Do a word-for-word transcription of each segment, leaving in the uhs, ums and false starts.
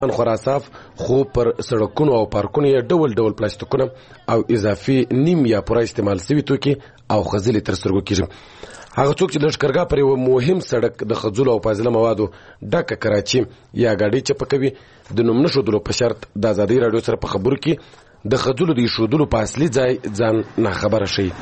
خراساف خو پر سړکونو او پارکونو یې ډول ډول پلاستیکونه او اضافي نیم یا پوره استعمال شوي توکي او خځلې تر سترګو کېږي. هغه څوک چې د لښکرګاه پر یوه مهم سړک د خځلو او فاضله موادو ډکه کراچي یا ګاډۍ چپه کوي د نوم نه ښودلو په شرط د ازادۍ راډیو سره په خبرو کې د خځلو د ایښودلو په اصلي ځای ځان ناخبره ښیي.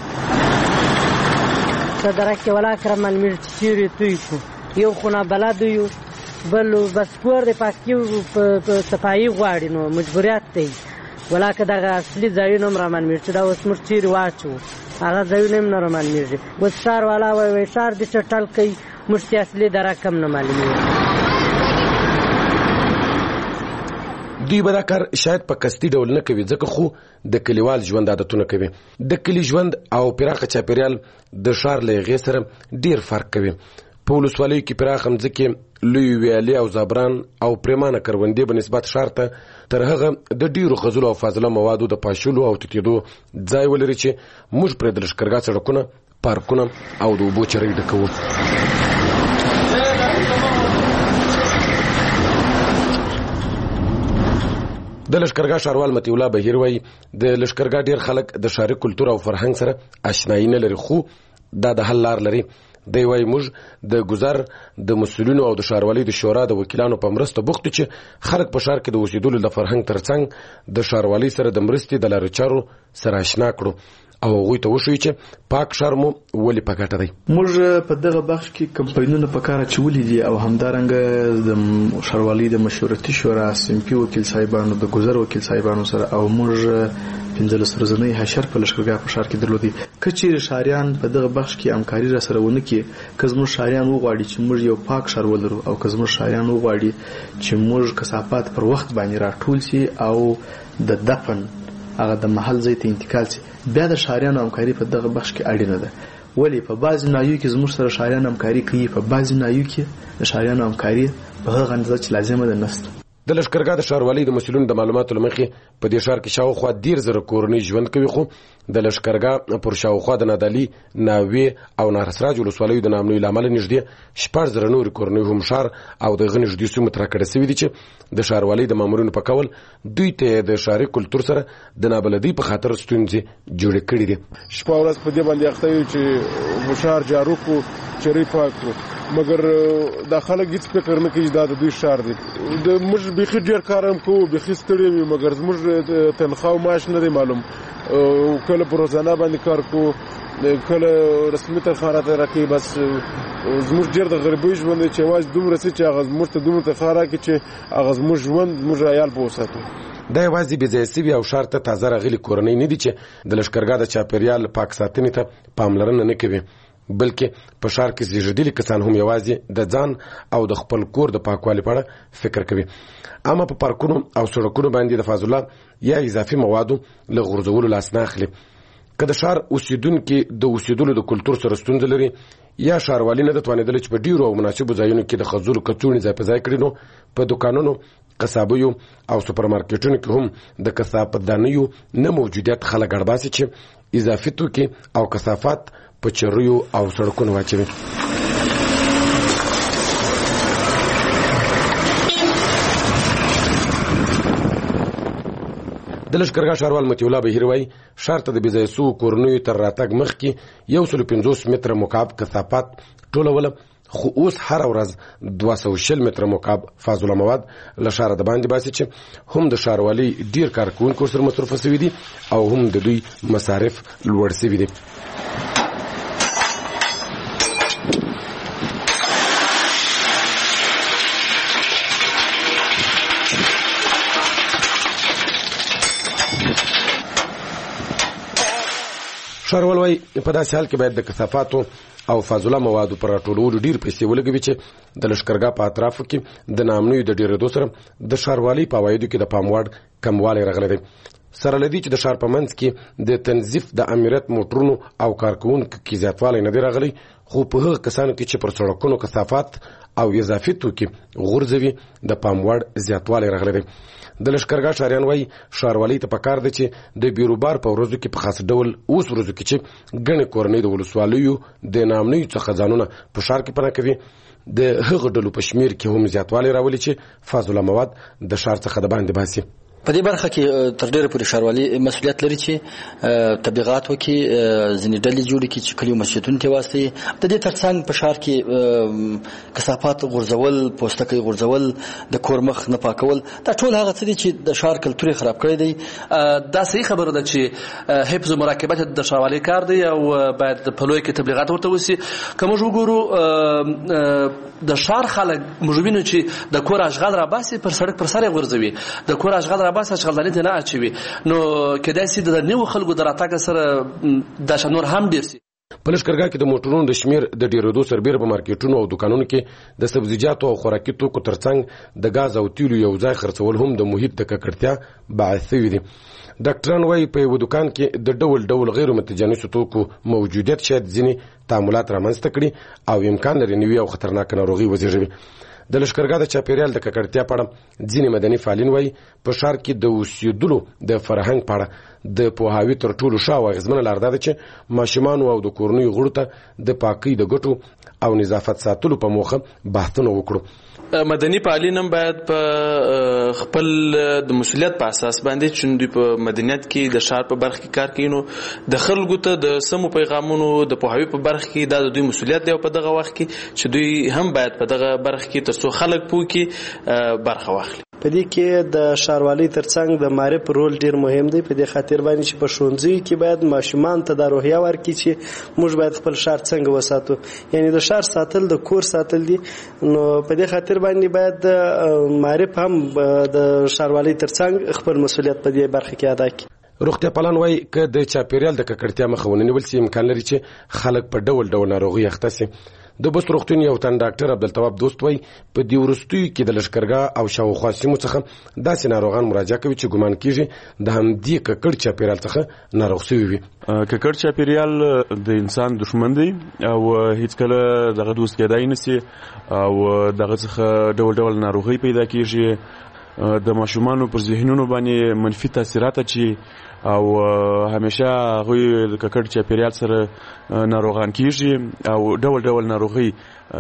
په درک کې ولاکره معلومېږي چې چیرې توی شو، یو خو نابلده یو، بل بس پور د پاکي په صفایي غواړي، نو مجبوریت دی ولاکه دغه اصلي ځایونه هم رامعلومېږي چې دا اوس موږ چیرې واچوو، هغه ځایونه هم نه رامعلومېږي. اوس ښار والا وایي وایي ښار دې چټل کوي، موږ چې اصلي درک هم نه معلومېږي. دوی به دا کار شاید په قصدي ډول نه کوي، ځکه خو د کلیوال ژوند عادتونه کوي. د کلي ژوند او پراخه چاپېریال د ښار له هغې سره ډېر فرق کوي. په ولسوالیو کې پراخه مځکې، لوی ویالې او زابران او پریمانه کروندې به نسبت ښار ته تر هغه د ډېرو خځلو او فاضله موادو د پاشلو او تتېدو ځای ولري چې موږ پرې د لښکرګاه سړکونه، پارکونه او د اوبو چرۍ ډکوو. د لښکرګاه ښاروال مطیع الله بهیر وایي د لښکرګاه ډېر خلک د ښاري کلتور او فرهنګ سره اشنایي نه لري، خو دا د حل لار لري. دی وایي موږ د ګذر د مسؤلینو او د ښاروالۍ د شورا د وکیلانو په مرسته بوخت یو چې خلک په ښار کې د اوسېدلو د فرهنګ ترڅنګ د ښاروالۍ سره د مرستې د لارې چارو سره اشنا کړو او هغوی ته وښیو چې پاک ښار مو ولې په ګټه دی. موږ په دغه بخش کې کمپاینونه په کار اچولي دي او همدارنګه د ښاروالۍ د مشورتي شورا، سیمپي وکیل صاحبانو، د ګذر وکیل صاحبانو سره او موږ پنځلس ورځنی حشر په لښکرګاه په ښار کې درلودي. که چیرې ښاریان په دغه بخش کې همکاري را سره ونه کړي، که زموږ ښاریان وغواړي چې موږ یو پاک ښار ولرو او که زموږ ښاریان وغواړي چې موږ کثافات پر وخت باندې راټول شي او د دفن هغه د محل ځای ته انتقال شي، بیا د ښاریانو همکاري په دغه بخش کې اړینه ده. ولې په بعضې نایو کې زموږ سره ښاریان همکاري کوي، په بعضې نایو کې د ښاریانو همکاري په هغه اندازه چې لازمه ده نشته. د لښکرګاه د ښاروالۍ د مسؤلینو د معلوماتو له مخې په دې ښار کې شاوخوا ډېر زره کورنۍ ژوند کوي، خو د لښکرګاه پر شاوخوا د نادعلي، ناوې او نهرسراج ولسوالیو د ناامنیو له امله نږدې شپږ زره نورې کورنۍ هم ښار او د هغه نږدې سیمو ته راکډه شوي دي چې د ښاروالۍ د مامورینو په قول دوی ته د ښاري کلتور سره د نابلدۍ په خاطر ستونزې جوړې کړي دي. شپه ورځ په دې باندې اخته یو چې ښار جارو کړو، چرۍ پاک کړو، مګر دا خلک هېڅ فکر نه کوي چې دا د دوی ښار دی. موږ بیخي ډېر کار هم کوو، بیخي ستړي وي، مګر زموږ تنخوا او معاش نه دی معلوم. کله په روزانه باندې کار کوو، کله رسمي تنخوا راته راکوي. بس زموږ ډېر د غریبۍ ژوند دی چې یوازې دومره څه چې هغه زموږ ته دومره تنخوا راکړي چې هغه زموږ ژوند، زموږ عیال به وساتو. دا یوازې بې ځایه سوي او ښار ته تازه راغلي کورنۍ نه دي چې د لښکرګاه د چاپېریال پاک ساتنې ته پاملرنه نه کوي، بلکې په ښار کې زیږېدلي کسان هم یوازې د ځان او د خپل کور د پاکوالي په اړه فکر کوي. اما په پارکونو او سړکونو باندې د فاضله یا اضافي موادو له غورځولو لاس نه اخلي. که د ښار اوسېدونکي د اوسېدلو د کلتور سره ستونزه لري یا ښاروالي نه ده توانېدله چې په ډېرو او مناسبو ځایونو کې د خځلو کڅوړې ځای په ځای کړي، نو په دوکانونو، قصابیو او سوپرمارکېټونو کې هم د کثافتدانیو نه موجودیت خلک اړباسي چې اضافي توکي او کثافات په چریو او سړکونو واچوي. د لښکرګاه ښاروال مطیع الله بهیر وایي ښار ته د بې ځایه سوو کورنیو تر راتګ مخکې یو سلو پنځوس متره مکعب کثافات ټولوله، خو اوس هره ورځ دوه سوه شل متره مکعب فاضله مواد له ښاره د باندې باسي چې هم د ښاروالۍ ډېر کارکوونکي ورسره مصروفه شوي دي او هم د دوی مصارف لوړ شوي دي. ښاروال وایي په داسې حال کې باید د کثافاتو او فاضله موادو پر راټولولو ډېر پیسې ولګوي چې د لښکرګاه په اطرافو کې د ناامنیو د ډېرېدو سره د ښاروالۍ په عوایدو کې د پام وړ کموالی راغلی دی. سره له دې چې د ښار په منځ کې د تنظیف د امریت موټرونو او کارکوونکو کې زیاتوالی نه دی راغلی، خو په هغه کسانو کې چې پر سړکونو کثافات او اضافي توکي غورځوي د پام وړ زیاتوالی راغلی دی. د لښکرګاه ښاریان وایي ښاروالۍ ته پکار ده چې د بیروبار په ورځو کې په خاص ډول اوس ورځو کې چې ګڼې کورنۍ د ولسوالیو د ناامنیو څخه ځانونه په ښار کې پناه کوي د هغه ډلو په شمیر کې هم زیاتوالی راولي چې فاضله مواد د ښار څخه د باندې باسي. په دې برخه کې تر ډیره پورې ښاروالي مسؤلیت لري چې تبلیغات وکړي، ځینې ډلې جوړې کړي چې کلیو مسجدونو ته واستوي. د دې ترڅنګ په ښار کې کثافات غورځول، پوستکي غورځول، د کور مخ نه پاکول، دا ټول هغه څه دي چې د ښار کلتور خراب کړی دی. دا صحیح خبره ده چې حفظ او مراقبت د ښاروالۍ کار دی او باید په لوی کې تبلیغات ورته وشي. که موږ وګورو د ښار خلک موږ وینو چې د کور اشغال راباسي، پر سړک پر سر یې غورځوي، د کور اشغال راباسي اشغالدانۍ ته نه اچوي. نو کېدای شي د نویو خلکو د راتګ سره دا شان نور هم ډېر شي. په لښکرګاه کې د موټرونو د شمیر د ډېرېدو سربیره په مارکیټونو او دوکانونو کې د سبزیجاتو او خوراکي توکو ترڅنګ د ګاز او تیلو یو ځای خرڅول هم د محیط د ککړتیا باعث شوي دي. ډاکټران وایي په یوه دوکان کې د ډول ډول غیر متجانسو توکو موجودیت شاید ځینې تعاملات رامنځته کړي او امکان لري نوي او خطرناکه ناروغي وزېږوي. د لښکرګاه د چاپیریال د ککړتیا په اړه ځینې مدني فعالین وایي په ښار کې د اوسېدلو د فرهنګ په اړه د پوهاوي تر ټولو ښه او اغېزمنه لار دا ده چې ماشومانو او د کورنیو غړو ته د پاکۍ د ګټو او نظافت ساتلو په موخه بحثونه وکړو. مدني فعالین هم باید په خپل د مسؤلیت په اساس باندې چې دوی په مدنیت کې د ښار په برخه کې کار کوي، نو د خلکو ته د سمو پیغامونو د پوهاوي په برخه کې دا د دوی مسؤلیت دی او په دغه وخت کې چې دوی هم باید په دغه برخه کې ترڅو خلک پوه کې برخه واخلي. په دې کې د ښاروالۍ ترڅنګ د معرف رول ډیر مهم دی. په دې خاطر باندې چې په ښوونځیو کې باید ماشومان ته د روحیه ورکړي چې موږ باید خپل ښار څنګه وساتو، یعنی د ښار ساتل د کور ساتل دي. نو په دې خاطر باندې باید معرف هم د ښاروالۍ ترڅنګ خپل مسؤلیت په دې برخه کې ادا کړي. روغتیا پالان وایي که د چاپیریال د ککړتیا مخه ونیول شي امکان لري چې خلک په ډول ډول ناروغي اخته شي. د بست روغتون یو تن ډاکټر عبدالتواب دوست وایي په دې وروستیو کې د لښکرګاه او شاوخوا سیمو څخه داسې ناروغان مراجعه کوي چې ګمان کېږي د همدې ککړ چاپیریال څخه ناروغ شوي وي. ککړ چاپیریال د انسان دشمن دی او هیڅکله دغه دوست کېدای نه شي او دغه څخه ډول ډول ناروغۍ پیدا کېږي، د ماشومانو پر ذهنونو باندې منفي تاثیرات اچي او همیشه هغوی د ککړ چاپیریال سره ناروغان کېږي او ډول ډول ناروغۍ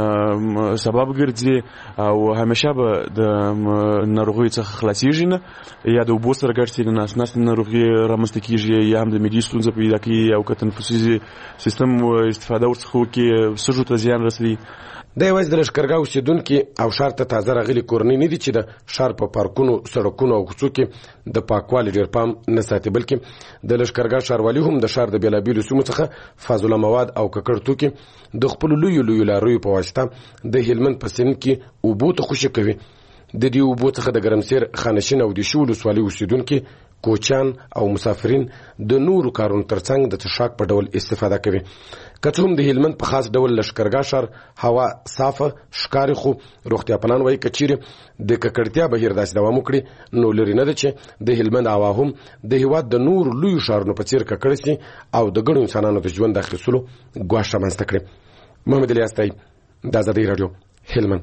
سبب ګرځي او همیشه به د ناروغیو څخه خلاصېږي نه، یا د اوبو سره ګډ شي د ناس ناستې ناروغي رامنځته کېږي یا هم د معدې ستونزه پیدا کوي او که تنفسي سیستم استفاده ورڅخه وکړي سږو ته زیان رسوي. دا یوازې د لښکرګاه اوسېدونکي او ښار ته تازه راغلي کورنۍ نه دي چې د ښار په پارکونو، سړکونو او کوڅو کې د پاکوالي ډېر پام نه ساتي، بلکې د لښکرګاه ښاروالي هم د ښار د بېلابېلو سیمو څخه فاضله مواد او ککړ توکي د خپلو لویو لویو لاریو په واسطه د هلمند په سیند کې اوبو ته خوشي کوي. د دې اوبو څخه د ګرمسیر، خانشین او د شو ولسوالۍ اوسېدونکي، کوچیان او مسافرین د نورو کارونو ترڅنګ د څښاک په ډول استفاده کوي. که څه هم د هلمند په خاص ډول لښکرګاه ښار هوا صافه ښکاري، خو روغتیا پالان وایي که چیرې د ککړتیا بهیر داسې دوام وکړي نو لرې نه ده چې د هلمند هوا هم د هېواد د نورو لویو ښارونو په څېر ککړه شي او د ګڼو انسانانو د ژوند د اخیستلو ګواښ رامنځته کړي. محمد الیاس طیب، د ازادۍ راډیو، هلمند.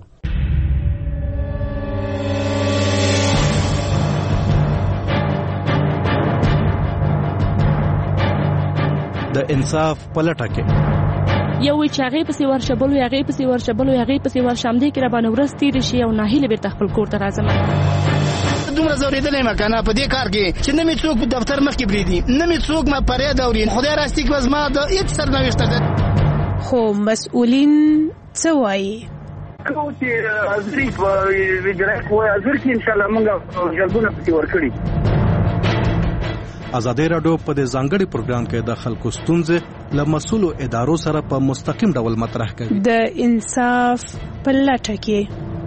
د انصاف پلټه کې یو وی چې هغې پسې ورشه، بل وی هغې پسې ورشه، بل وی هغې پسې ورشه، همدې کې راباندې ورځ تېرې شي او ناهیلې بېرته خپل کور ته راځم. دومره ځورېدلی یم که نه په دې کار کې چې نه مې څوک دفتر مخکې پرېږدي، نه مې څوک ما فریاد اوري. خدای راستي که زما د هېڅ سرنوشت ده. خو مسؤلین څه وایي؟ که چې حاضري په وجرایت وایي حاضر کړي انشاءالله موږ جلبونه پسې ورکړي. ازادۍ راډیو په دې ځانګړي پروګرام کې د خلکو ستونزې له مسؤلو ادارو سره په مستقیم ډول مطرح کوي. د انصاف په لټه کې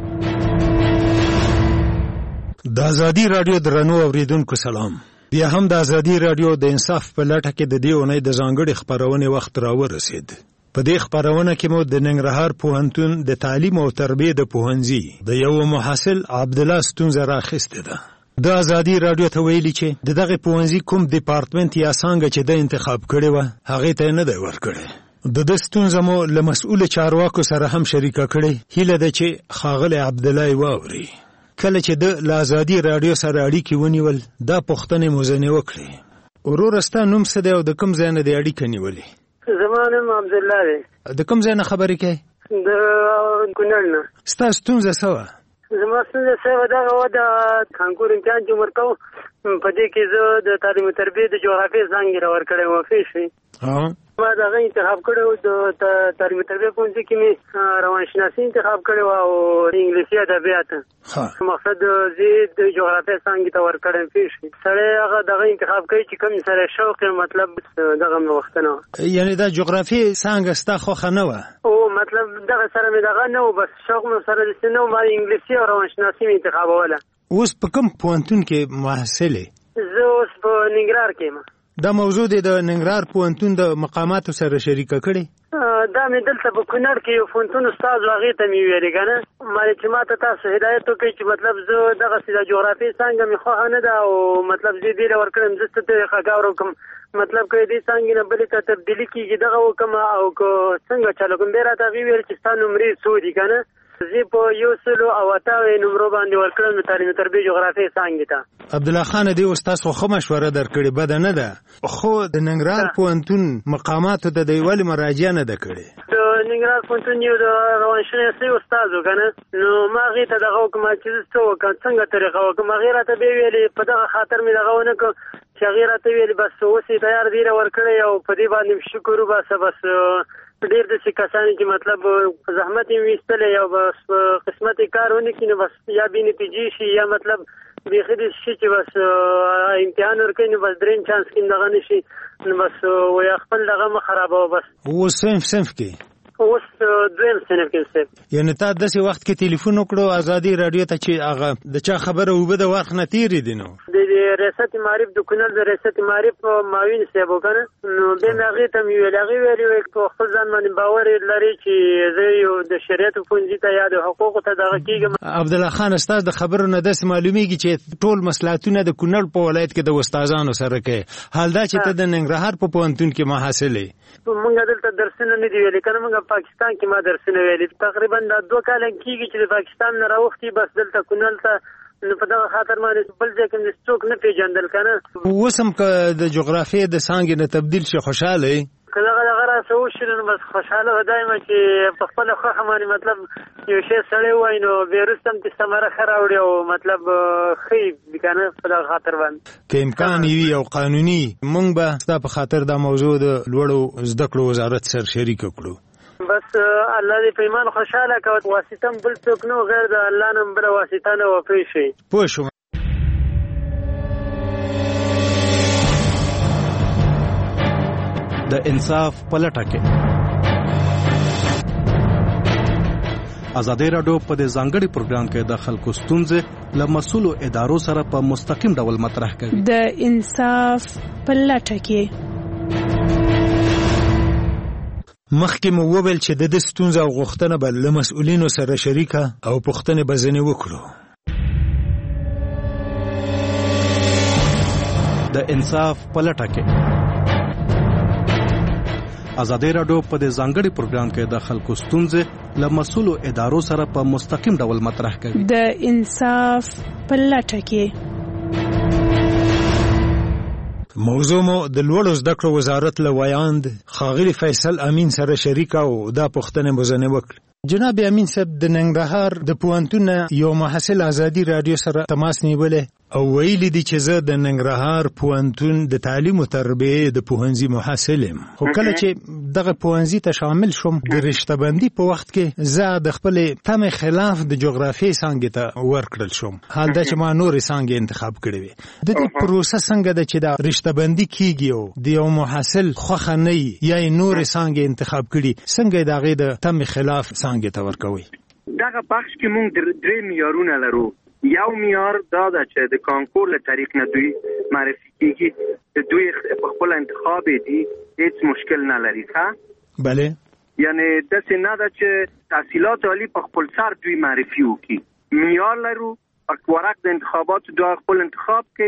د ازادۍ راډیو درنو اوریدونکو سلام. بیا هم د ازادۍ راډیو د انصاف په لټه کې د دې اونۍ د ځانګړي خپرونې وخت راورسید. په دې خپرونه کې مو د ننګرهار پوهنتون د تعلیم او تربیې د پوهنځي د یو محصل عبدالله ستونزه راخیستې ده. د ازادۍ راډیو ته ویلي چې د دغه پوهنځي کوم ډیپارټمنټ یا څانګه چې د انتخاب کړې وه هغې ته یې نه دی ورکړی. د دې ستونزه مو له مسؤل چارواکو سره هم شریکه کړې. هیله ده چې ښاغلی عبدالله واوري. کله چې د له ازادي رادیو سره اړیکې ونیول دا پوښتنې مو ځینې وکړې. وروره ستا نوم څه دی او د کوم ځای نه دې اړیکه نیولې؟ زما نوم عبدالله دی. د کوم ځای نه خبرې کوې؟ د کونړ نه. ستا ستونزه څه وه؟ زما ستونزه څه وه دغه وه د کانکور امتحان چې ورکوو په دې کې زه د تعلیم و تربیې د جغرافیې څانګې را ورکړی وم پوه شوې. ما د هغه انتخاب کړی و د تعلیم و تربیې پوهنځي کې مې روانشناسي انتخاب کړی و او انګلیسي ادبیات. مقصد زه د جغرافیې څانګې ته ورکړی یم پوه شوې. سړی هغه دغه انتخاب کوي چې کوم سره شوق یې مطلب دغه مې غوښتنه وه. یعنې دا جغرافیې څانګه ستا خوښه نه وه؟ او مطلب دغه سره مې دغه نه و بس شوق مې سره داسې نه و. ما انګلیسي او روانشناسي مې انتخابوله. اوس په کوم پوهنتون کې محصل یې؟ زه اوس په ننګرهار کې یم. دا موضوع دې د ننګرهار پوهنتون د مقاماتو سره شریکه کړې؟ دا مې دلته په کونړ کې یو پوهنتون استاد و هغې ته مې ویلې که نه ما چې ما ته تاسو هدایت وکړئ چې مطلب زه دغسې د جغرافیې څانګه مې خوښه نه ده او مطلب زه دې له ورکړم زه څه طریقه کار وکړم مطلب که دې څانګې نه بلې ته تبدیلي کېږي دغه وکړم او که څنګه چلو کوم بیا راته هغې ویل چې ستا نمرې څو دي که نه زه په یو سلو او اته نمرو باندې ورکړم د تعلیم تربیې جغرافیې څانګې ته. عبدالله خانه دې اوس تاسو ښه مشوره درکړې بده نه ده خو د ننګرهار پوهنتون مقاماتو ته دې ولې مراجعه نه ده کړې؟ د ننګرهار پوهنتون یو د روانشناسۍ استاد و که نه نو ما هغې ته دغه وکړم چې زه څه وکړم څنګه طریقه وکړم هغې راته بیا ویلې په دغه خاطر مې دغه ونه کړ چې هغې راته ویلې بس اوس یې تیار دی ورکړی او په دې باندې شکر وباسه بس ډېر داسې کسان چې مطلب زحمت یې ویستلی او بس قسمت یې کار ونه کړي نو بس یا بې نتیجې شي یا مطلب بیخي داسې شي چې بس امتحان ورکوي نو بس درېیم چانس کې دغه نه شي نو بس ویا خپل دغه مه خرابوه بس. اوس صنف صنف کې اوس دویم صنف کې صاحب. یعنې تا داسې وخت کې تلیفون وکړو ازادي راډیو ته چې هغه د چا خبره اوبه د وخت نه تېرې دي نو د ریاست معارف د کونړ د ریاست معارف معاون صاحب و که نه نو بیا مې هغې ته مې ویل هغې ویلې وایي په خپل ځان باندې باور لري چې زه یو د شریعتو پوهنځي ته یا د حقوقو ته دغه کېږم. عبدالله خان ستاسو د خبرو نه داسې معلومیږي چې ټول مصلحتونه د کونړ په ولایت کې د استادانو سره کوي حال دا چې ته د ننګرهار په پوهنتون کې محصل یې. مونږ دلته درسونه نه دي ویلي که نه مونږ پاکستان کې ما درسونه ویلي تقریبا دا دوه کاله کېږي چې د پاکستان نه راوختي بس دلته کونړ ته نو په دغه خاطر باندې بل ځای کې مې څوک نه پېژندل که نه. اوس هم که د جغرافیې د څانګې نه تبدیل شي خوشحاله یې؟ که دغه دغه راسه وشي نو بس خوشحاله به دا یم چې په خپله خوښه باندې مطلب یو شی سړی ووایي نو بیا وروسته هم چې ثمره ښه راوړي او مطلب ښه وي که نه په دغه خاطر باندې که امکان وي او قانوني موږ به ستا په خاطر دا موضوع د لوړو زده کړو وزارت سره شریکه کړو. بس الله دې په ایمان خوشحاله کوه واسطه هم بل څوک نه غیر د الله نه بله واسطه نه وه پوه شوې. پوه شوم. د انصاف په لټه کې ازادي راډیو په دې ځانګړي پروګرام کې د خلکو ستونزې له مسؤلو ادارو سره په مستقیم ډول مطرح کوي. د انصاف په لټه کې مخکې مو وویل چې د دې ستونزه او غوښتنه به له مسؤلینو سره شریکه او پوښتنې به ځینې وکړو. د انصاف په لټه کې ازادي راډیو په دې ځانګړي پروګرام کې د خلکو ستونزې له مسؤلو ادارو سره په مستقیم ډول مطرح کوي. د انصاف په لټه کې موضوع مو د لوړو زده کړو وزارت له ویاند ښاغلي فیصل امین سره شریکه او دا پوښتنې مو ځینې وکړې. جناب امین صاحب د ننګرهار د پوهنتون یو محصل ازادي راډیو سره تماس نیولی او ویلي دي چې زه د ننګرهار پوهنتون د تعلیم او تربیې د پوهنځي محصل یم خو کله چې دغه پوهنځي ته شامل شوم د رشته بندي په وخت کې زه د خپلې تمې خلاف د جغرافیې څانګې ته ورکړل شوم حال دا چې ما نورې څانګې انتخاب کړې وې. د دې پروسه څنګه ده چې دا رشته بندي کېږي او د یو محصل خوښه نه وي یا یې نورې څانګې انتخاب کړي څنګه یې د هغې د تمې خلاف څانګې ته ورکوئ؟ دغه بخش کې موږ درې معیارونه لرو. یو معیار دا ده چې د کانکور له طریق نه دوی معرفي کېږي دوی په خپل انتخاب دي هیڅ مشکل نه لري. ښه بله یعنی داسې نه ده چې تحصیلات عالی په خپل سر دوی معرفي وکړي. معیار لرو په ورق د انتخاباتو دوی خپل انتخاب کوي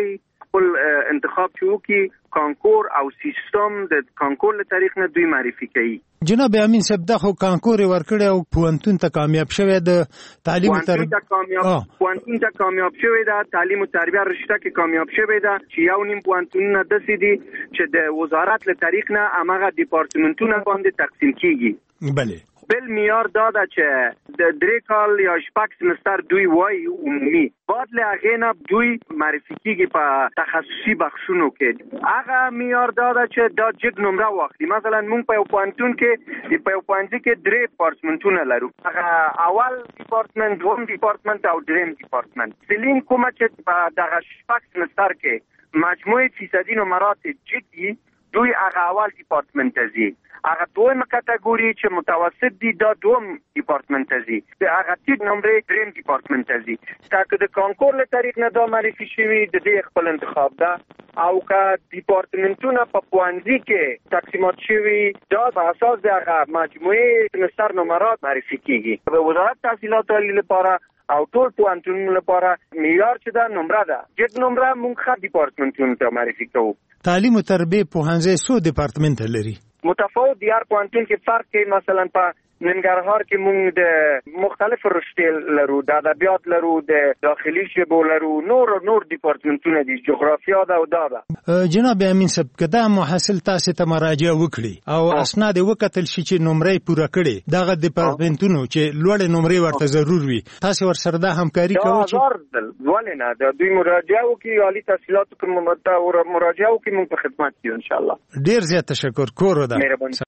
خپل انتخاب چې وکړي کانکور او سیستم د کانکور له طریق نه دوی معرفي کوي. جناب امین صاحب دا خو کانکور ورکړی او پوهنتون ته کامیاب شوی د تعلیم تر پوهنتون ته کامیاب شوی دا تعلیم او تربیه رشته کې کامیاب شوی دا چې یو نیم پوهنتونونه داسې دي چې د وزارت له طریق نه هماغه ډیپارتمنټونه باندې تقسیم کیږي. بله بل معیار دا ده چې د درې کال یا شپږ سمستر دوی وایي عمومي بعد له هغې نه دوی معرفي کیږي په تخصصي بخشونو کې. هغه معیار دا ده چې دا جګ نمره واخلي. مثلا موږ په یو پوهنتون کې په یو پوهنځي کې درې ډیپارتمنټونه لرو. هغه اول ډیپارتمنټ، دویم ډیپارتمنټ او دریم ډیپارتمنټ. سیلین کومه چې په دغه شپږ سمستر کې مجموعي فیصدي نمرات جګ دي دوی هغه اول ډیپارتمنټ ته ځي. هغه دویم کټګوري چې متوسط دي دا دوم ډیپارتمنټ ته ځي. هغه ټیټ نمرې دریم ډیپارتمنټ ته ځي. تاکه د کانکور له طریق نه دا معرفي شوي د دې خپل انتخاب ده. او که ډیپارتمنټونه په پوهنځي کې تقسیمات شوي دا په اساس د هغه مجموعي سمستر نمرات معرفي کیږي. د وزارت تحصیلات عالی لپاره او ټول پوهنتونونو لپاره معیار چې دا نمره ده جګ نمره موږ ښه ډیپارتمنټونو ته معرفي کوو. تعلیم او تربیه پوهنځی څو ډیپارتمنټ لري؟ متفاوت د هر پوهنتون کې فرق کوي. مثلا په ننګرهار کې موږ د مختلف رشتې لرو، د ادبیات لرو، د داخلي ژبو لرو، نور نور ډیپارتمنټونه دي، جغرافیا ده او دا ده. جناب امین صاحب که دا محصل تاسو ته مراجعه وکړي او اسناد وکتل شي چې نمرې پوره کړي دغه ډیپارتمنټونو چې لوړ نمرې ورته ضرور وي، تاسو ورسره د همکاري کوئ؟ چې ولې نه د دوی مراجعه وکړي، عالی تحصیلاتو کې مراجعه وکړي، موږ په خدمت یو ان شاء الله. ډیر زیات تشکر کور ده. مهرباني.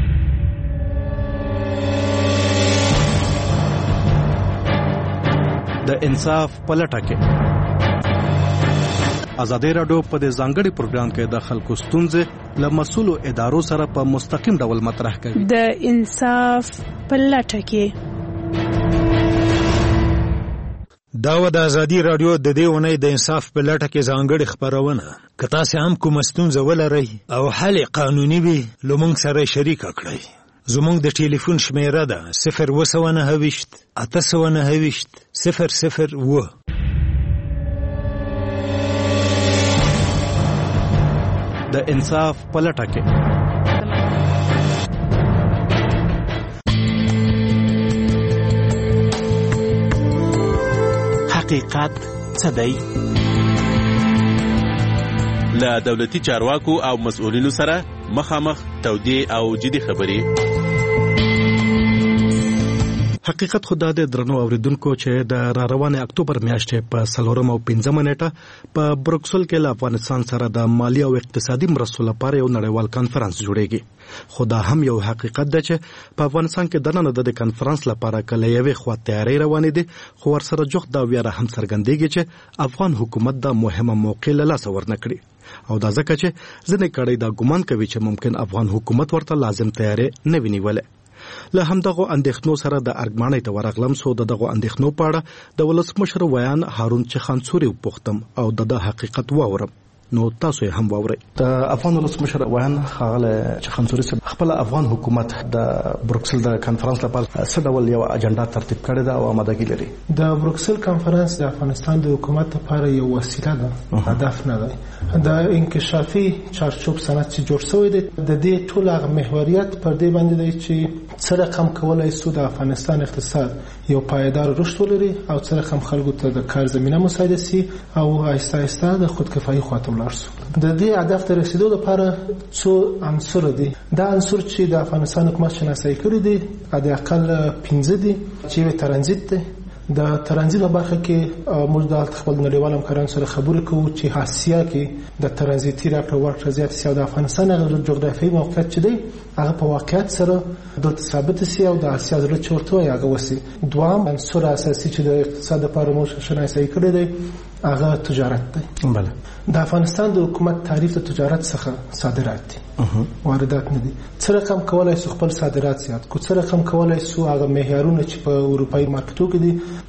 د انصاف پلټه کې ازادي راډیو په دې ځانګړي پروګرام کې د خلکو ستونزې له مسؤلو ادارو سره په مستقیم ډول مطرح کوي. د انصاف پلټه کې دا و د ازادي راډیو د دې اونۍ د انصاف پلټه کې ځانګړي خبرونه. که تاسو هم کوم ستونزه ولرئ او حل قانوني وي لمونږ سره شریک کړئ. زمونږ د ټلیفون شمیره ده صفر اوه سوه نهه ویشت اته سوه نهه ویشت صفر صفر اوه. د انصاف پلټه کې حقیقت څه دی؟ له دولتي چارواکو او مسؤلینو سره مخامخ تودې او جدي خبرې. حقیقت خو دا د درنو اوریدونکو چې د را روانه اکتوبر میاشتې په څلورم او پنځمه نیټه په بروکسل کې له افغانستان سره د مالی او اقتصادي مرستو لپاره یو نړیوال کانفرنس جوړیږي. خو دا هم یو حقیقت ده چې په افغانستان کې دننه د کانفرنس لپاره کله یوې خوا تیاری روانې دي، خو ورسره جوخت دا ویره هم څرګندېږي چې افغان حکومت دا مهمه موقع له لاسه ورنکړي. او دا ځکه چې ځینې کړۍ دا ګمان کوي چې ممکن افغان حکومت ورته لازم تیاری نه وي نیولې. له همدغو اندېښنو سره د ارګمانۍ ته ورغلم سو د دغو اندېښنو په اړه د ولسمشر ویان هارون چخانسوري وپوښتم او د د حقیقت واورم. نو تاسو هم واورئ. د افغان ولسمشر ویان هغه چخانسوري خپل افغان حکومت د بروکسل د کانفرنس لپاره څه ډول یو اجنډا ترتیب کړې ده او آمادګي لري؟ د بروکسل کانفرنس د افغانستان د حکومت لپاره یو وسیله ده، هدف نه دی. د انکشافي چارچوب سند چې جوړ شوی دی د دې ټول هغه محوریت پر دې باندې دی چې څه رقم کولای سو د افغانستان اقتصاد یو پایدار رشد ولري او څه رقم خلکو ته د کار زمينه مساعده سي او آهسته آهسته د خودکفایي خواته ولاړ سو. د دې هدف ته رسیدو لپاره څو عنصر دي. دا عنصر چې د افغانستان حکومت شناسایی کړی دي د اقل پنځه دي چې ترانزیت دی. د ترانزیت په برخه کې موږ د خپل نړیوال همکارانو سره خبرې کوو چې آسیا کې د ترانزیتي راکړه ورکړه زیات سي او د افغانستان هغه جغرافیایي موقعیت چې دی هغه په واقعیت سره دلته ثابت سي او د آسیا زړه چورته هغه وسی. دوام عنصر اساسي چې د اقتصاد لپاره موږ شناسایی کړی دی هغه تجارت دی. بله. د افغانستان د حکومت تعریف د تجارت څخه صادرات دي، واردات نه دي. څه رقم کولای سو خپل صادرات زیات کو، څه رقم کولای سو هغه معیارونه چې په اروپאי مارکیټو کې دي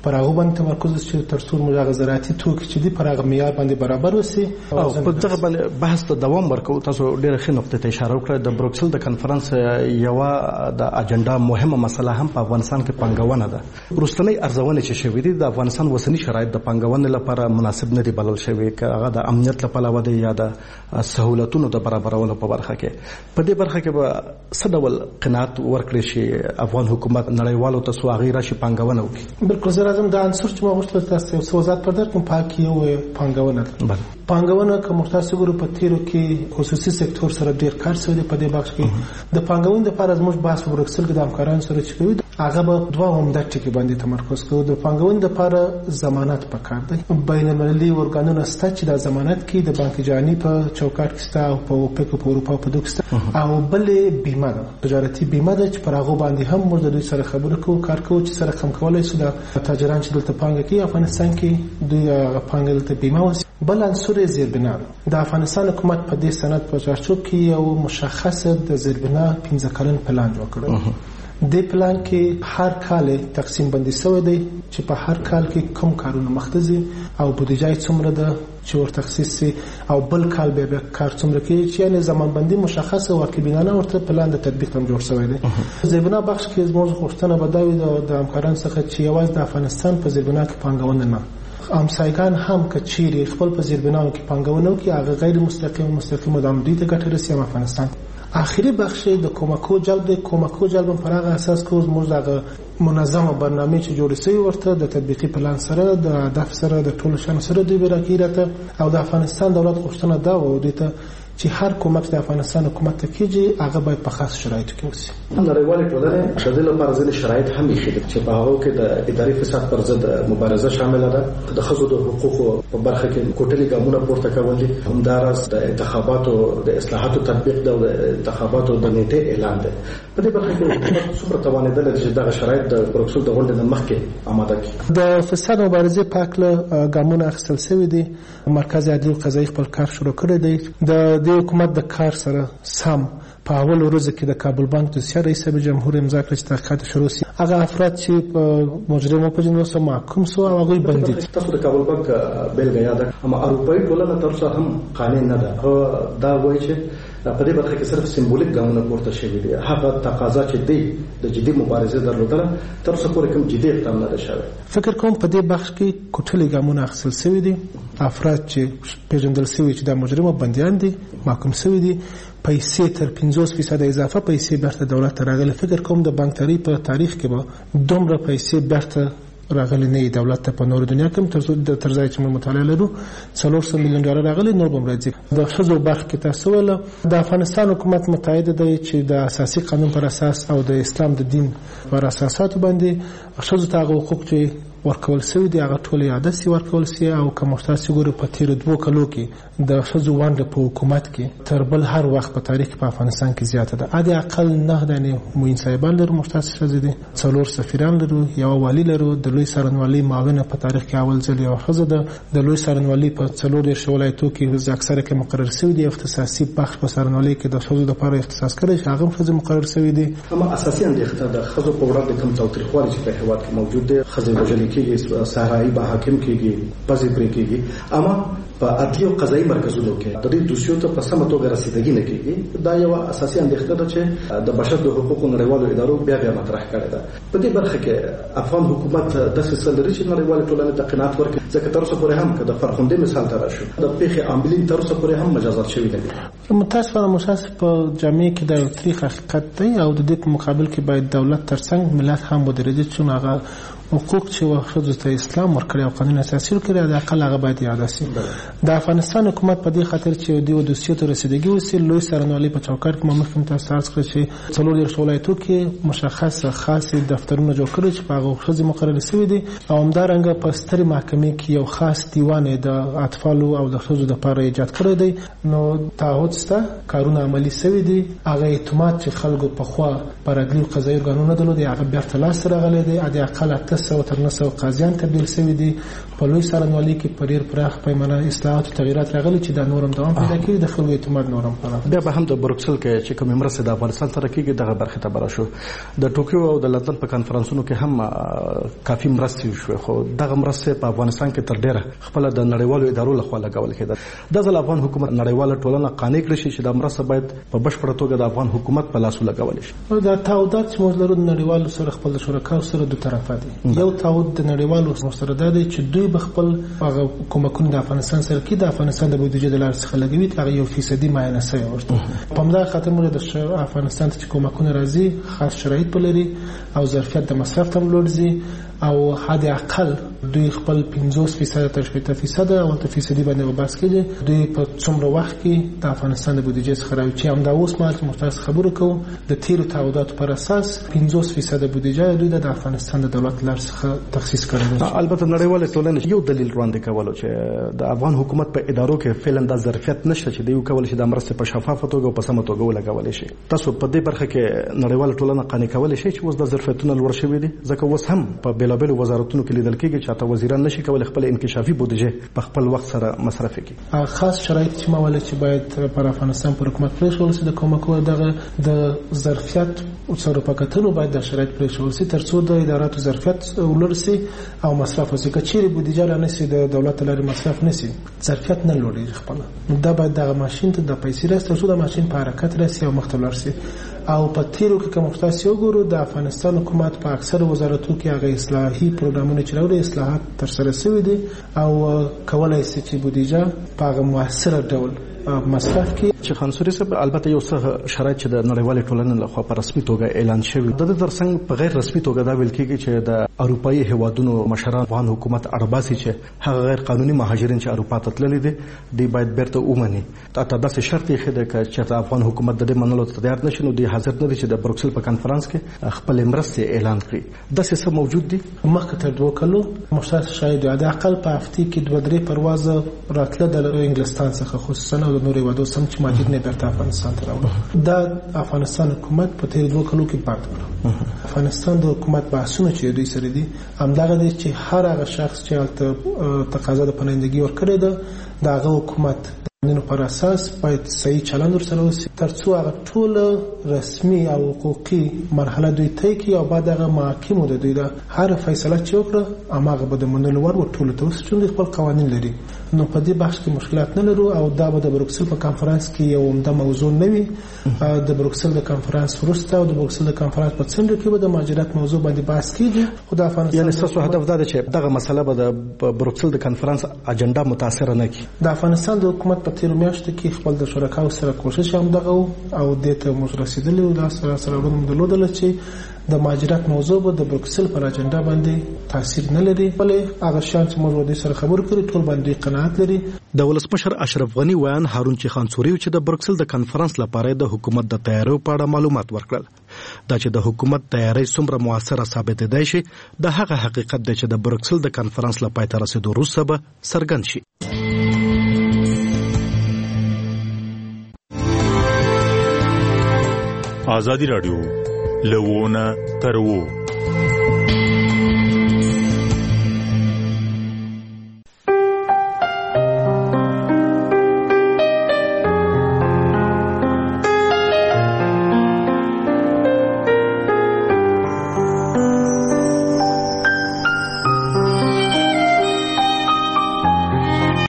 پر هغه باندې تمرکز چې تر څو موږ هغه زراعتي توکي چې دي پر هغه معیار باندې برابر وسی. او په دغه باندې بحث ته دوام ورکوو. تاسو ډېر ښه نقطه ته اشاره وکړه. د بروکسل د کنفرانس یو د اجنډا مهمه مسله هم په افغانستان کې پانګونه ده. وروستنۍ ارزونې چې شوې دي د افغانستان وسنی شرایط د پانګونې لپاره مناسب نه دي بلل شوي، که هغه د امنیت له پلوه دی یا د سهولتونو د برابرولو په برخه کې. په دې برخه کې به څه ډول قناعت ورکړي چې افغان حکومت نړیوالو ته سو هغې راشي پانګونه وکړي؟ بالکل زه راځم دا عنصر چې ما غوښتل تاسو څه وضاحت پر درکړم پاک یو پانګونه ده. پانګونه که موږ تاسو ګورو په تیرو کې خصوصي سکتور سره ډېر کار شوی دی. په دې بخش کې د پانګونې لپاره زموږ بحث په بروکسل کې د همکارانو سره چې کوي هغه به دوه عمده ټکي باندې تمرکز کوي. د پانګونې لپاره ضمانت پکار دی. بین المللي ارګانونه شته چې دا ضمانت کوي، د بانک جهاني په چوکاټ کې شته او په اوپک په اروپا په دغه شته. او بلې بیمه ده، تجارتي بیمه ده چې پر هغه باندې هم موږ د دوی سره خبرې کوو، کار کوو چې سره کم کولای شو د تاجران چې دلته پانګه کوي افغانستان کې دوی هغه پانګه دلته بیمه وسي. بل عنصر زیربنا د افغانستان حکومت په دې سند په چارچوب کې یو مشخصه د زیربنا پنځه کلن پلان جوړ کړی. د پلان کې هر کال تقسیم بندي شوی دی چې په هر کال کې کوم کارونه مختصي او بودیجه څومره ده چې ور تخصیص سي، او بل کال به کار څومره کې چې یعنی زمان بندي مشخصه واقعبینانه ورته پلان د تطبیق هم جوړ شوی دی. زیربنا بخش کې زموږ غوښتنه بداوي د همکارانو څخه چې یوازې د افغانستان په زیربنا کې پانګونه نه، همسایگان هم که چیرې خپل په زیربناو کې پانګونه وکړي هغه غیر مستقیم مستقیم د دوی ته ګټه رسي. افغانستان آخري بخش د کومکو جلب د کومکو جلب پر هغه اساس کوز موږ دغه منظمه برنامه چې جوړ شوی ورته د تطبیقي پلان سره د هدف سره د ټولو شان سره دوی راکېرته. او د افغانستان دولت غوښتنه دا و دوی ته چې هر کومک د افغانستان حکومت ته کیږي هغه باید په خاص شرایطو کې وشي. نړیوالې ټولنې د دې لپاره ځینې شرایط هم ایښي دي چې په هغو کې د اداري فساد پر ضد مبارزه شامله ده، د ښځو د حقوقو په برخه کې کوټلي ګامونه پورته کول دي، همداراز د انتخاباتو د اصلاحاتو تطبیق ده او د انتخاباتو د نیټې اعلان ده. په دې برخه کې حکومت څومره توانېدلی چې دغه شرایط د بروکسل د غونډې نه مخکې اماده کړي؟ د فساد مبارزې په هکله ګامونه اخیستل شوي دي. مرکز عدلي او قضایي خپل کار شروع کړی دی. د دې حکومت د کار سره سم په اول ورځ کې د کابل بانک د سیاسي رئیس جمهور امضا کړ چې تحقیقات شروع شي. هغه افراد چې په مجرمو په جنو سره محکوم شو او هغه بندي. تاسو د کابل بانک بیلګه یاد کړئ، اما اروپایي ټولنه تر اوسه هم قانون نه ده. دا وایي چې په دې برخه کې صرف سمبولیک ګامونه پورته شوي دي. هغه تقاضا چې دی د جدي مبارزې درلودله تر اوسه پورې کوم جدي اقدام نه ده شوی. فکر کوم په دې بخش کې کوټلي ګامونه اخیستل شوي دي. افراد چې پیژندل شوي چې د مجرمو بندیان دي محکوم شوي دي. پیسې تر پنځوس فیصد اضافه پیسې بیرته دولت ته راغلي. فکر کوم د بانکداري په تاریخ کې به دومره پیسې بیرته راغلي نه دولت ته په نور دنیا کې. تر تر ځای چې موږ مطالعه لرو څلور سوه میلیون ډالر راغلي، نور به راځي. د ښځو برخه کې تاسو ول د افغانستان حکومت متحد دی چې د اساسي قانون پر اساس او د اسلام د دین پر اساساتو باندې ښځو ته حقوق چې ورکول شوی دی هغه ټول یاد سي ورکول سي. او کوم تاسو ګورو په تیر دوه کلو کې د ښځو ونډه په حکومت کې تر بل هر وخت په تاریخ په افغانستان کې زیاته ده. اده اقل نه دنه موین صاحبان لرو مختص ښځې دي، څلور سفیران لرو، یو والی لرو، د لوی سرنوالي معاون په تاریخ کې اول ځل یو ښځه ده. د لوی سرنوالي په څلور ډیر ولایتو کې اکثره کې مقرر شوی دی. اختصاصي بخش په سرنوالي کې د ښځو لپاره اختصاص کړی هغه ښځې مقرر شوی دی. اما اساسي اندېښنه د ښځو په وړاندې کوم تاوتریخوالي چې په هېواد کې موجود دی، ښځې وژل کېږي، صحرایي به حاکم کېږي، پزې پرې کېږي، اما په عدلي او قضایي مرکزونو کې د دې دوسیو ته په سمه توګه رسیدګي نه کېږي. دا یو اساسي اندېښنه ده چې د بشر د حقوقو نړیوالو ادارو بیا بیا مطرح کړې ده. په دې برخه کې افغان حکومت داسې څه لري چې نړیوالې ټولنې ته قناعت ورکړي؟ ځکه تر اوسه پورې هم که د فرخنده مثال ته راشو د پیښې عاملین تر اوسه پورې هم مجازات شوي نه دي. متاسفانه مشخص په جامعه کې د تاریخ حقیقت دی او د دې په مقابل کې باید دولت ترڅنګ ملت هم ودرېږي چې هغه حقوق چې ښځو ته اسلام ورکړي او قانون اساسي ورکړي د اقل هغه باید یاد شي. د افغانستان حکومت په دې خاطر چې د دوسیو ته رسیدګي وسي لوی سرنوالي په چوکاټ کې مخکې تاسو عرض کړی چې څلور ډیر ولایتو کې مشخص خاص دفترونه جوړ کړي چې په هغه ښځې مقرر شوي دي. او همدارنګه په سترې محکمې کې یو خاص دیوان د اطفالو او د ښځو لپاره ایجاد کړی دی. نو تعهد شته، کارونه عملي شوي دي. هغه اعتماد چې خلکو په خوا پر عدلي او قضایي ارګانونو درلود هغه بیرته لاس راغلی دی. د اقل اته سوه تر نه سوه قاضیان تبدیل شوي دي. په لوی څارنوالۍ کې په ډېر پراخ پیمانه اصلاحات او تغیرات راغلي چې دا نور هم دوام پیدا کړي، د خلکو اعتماد نور هم پراخ. بیا به هم د بروکسل کې چې کومې مرستې د افغانستان سره کېږي دغه برخې ته به راشو. د ټوکیو او د لندن په کنفرانسونو کې هم کافي مرستې وشوې، خو دغه مرستې په افغانستان کې تر ډېره خپله د نړیوالو ادارو لخوا لګول کېده. دا ځل افغان حکومت نړیواله ټولنه قانع کړی شي چې دا مرسته باید په بشپړه توګه د افغان حکومت په لاس ولګول شي. دا تعهدات چې موږ لرو د نړیوالو سره خپل شرکاو سره دوه طرفه دي. یو تعهد د نړیوالو سره دا دی چې دوی به خپل هغه کومکونه د افغانستان سره کې د افغانستان د بودیجې د لارې څخه لګوي، هغه یو فیصدي معاینه شوی ورته. په همدغه خاطر موږ د افغانستان ته چې کومکونه راځي خاص شرایط به لري او ظرفیت د مصرف ته لوړ ځي او حد اقل دوی خپل پنځوس فیصد تر شپېته فیصد او ته فیصدي باندې وباس کړي. دوی په څومره وخت کې د افغانستان د بودیجې څخه راوي چې همدا اوس مهال چې مختص خبرو کوو د تیرو تعهداتو پر اساس پنځوس فیصد بودیجه دوی د افغانستان د دولت لار څخه تخصیص کړی دی. البته نړیواله ټولنه یو دلیل وړاندې کولو چې د افغان حکومت په ادارو کې فعلا د ظرفیت نشته چې دوی وکول شي د مرستې په شفافه توګه او په سمه توګه ولګول شي. تاسو په دې برخه کې نړیواله ټولنه قانع کول شي چې اوس د ظرفیتونو لوړ شوي دي، ځکه اوس هم په بیلابیلو وزارتونو کې لیدل کېږي چې حتی وزیران نشي کولی خپل انکشافي بودیجه په خپل وخت سره مصرف کړي. خاص شرایط چې ما ویل چې باید پر افغانستان پر حکومت پرېښول شي د کومکو دغه د ظرفیت او سره پکتنو باید د شرایط پرېښول شي ترڅو د اداراتو ظرفیت ولر شي او مصرف وشي. که چیرې بودیجه را نشي د دولت لارې مصرف نشي ظرفیت نه لوړېږي خپله، دا باید دغه ماشین ته د پیسې راسي ترڅو د ماشین په حرکت راسي او مخته لاړ شي. او په تیرو کې کوم مختص یو ګورو د افغانستان حکومت په اکثر وزارتونو کې هغه اصلاحي پروګرامونه چې راوړي اصلاحات تر سره شوي دي او کولای شي چې بودیجه په هغه موثره ډول مصرف کی. چې خانسوري صاحب البته یو څه شرایط چې د نړیوالې ټولنې لخوا په رسمي توګه اعلان شوی د دې ترڅنګ په غیر رسمي توګه دا ویل کېږي چې د اروپאי هوادونو مشران افغان حکومت اړباسي چې هغه غیر قانوني مهاجرین چې اروپا ته تللي دي دوی باید بیرته ومني. تا داسې شرط یې ښه چې افغان حکومت د دې منلو ته تیار نشي نو دوی حاضر نه دي چې د بروکسل په کنفرانس کې خپل مرستې اعلان کړي. داسې څه موجود دي؟ مخکې تر دوه کلو مشترک شاید د اقل په هفته کې دوه درې پرواز راتله د انګلستان څخه خصوصا او د نورو هیوادو سم چې ماجر نه بیرته افغانستان ته راوړل. دا افغانستان حکومت په تیر دوه کلو کې پات کړ. افغانستان د حکومت بحثونه چې دوی سره دي همدغه دي چې هر هغه شخص چې تقاضا د پناهندګي ورکړي ده د هغه حکومت نن پر اساس باید صحیح چلند ورسره وشي ترڅو هغه ټول رسمي او حقوقي مرحله دوی طی کړي او بعد هغه محاکمو د دوی د هر فیصله چې وکړه هغه به د منلو وړ ټول ته وسي چې خپل قوانین لري. نو په دې بحث کې مشکلات نه لرو او دا به د بروکسل په کانفرنس کې یو عمده موضوع نه وي. د بروکسل د کانفرنس وروسته او د بروکسل د کانفرنس په څنډه کې به د مهاجرت موضوع باندې بحث کیږي. خو د افغانستان یعنی تاسو هدف دا دی چې دغه مسله به د بروکسل د کانفرنس اجنډا متاثر نه کړي. د افغانستان د حکومت په تیر میاشتو کې خپل د شرکاو سره کوشش هم دغه او د ته موږ رسیدلی او دا سره سره ورمدلودل چې د مهاجرت موضوع به د بروکسل پر اجنډا باندې تاثیر نه لري. بلې هغه شان چې موږ ودی سره خبرو کړی ټول باندې قناعت لري. د ولسمشر اشرف غنی ویان هارون چیخان سوري چې د بروکسل د کانفرنس لپاره د حکومت د تیاریو په اړه معلومات ورکړل. دا چې د حکومت تیاری څومره موثره ثابت دی شي د هغه حقیقت دی چې د بروکسل د کانفرنس لپاره تر رسیدو وروسته به څرګند شي. آزادی رادیو لوونه تر وو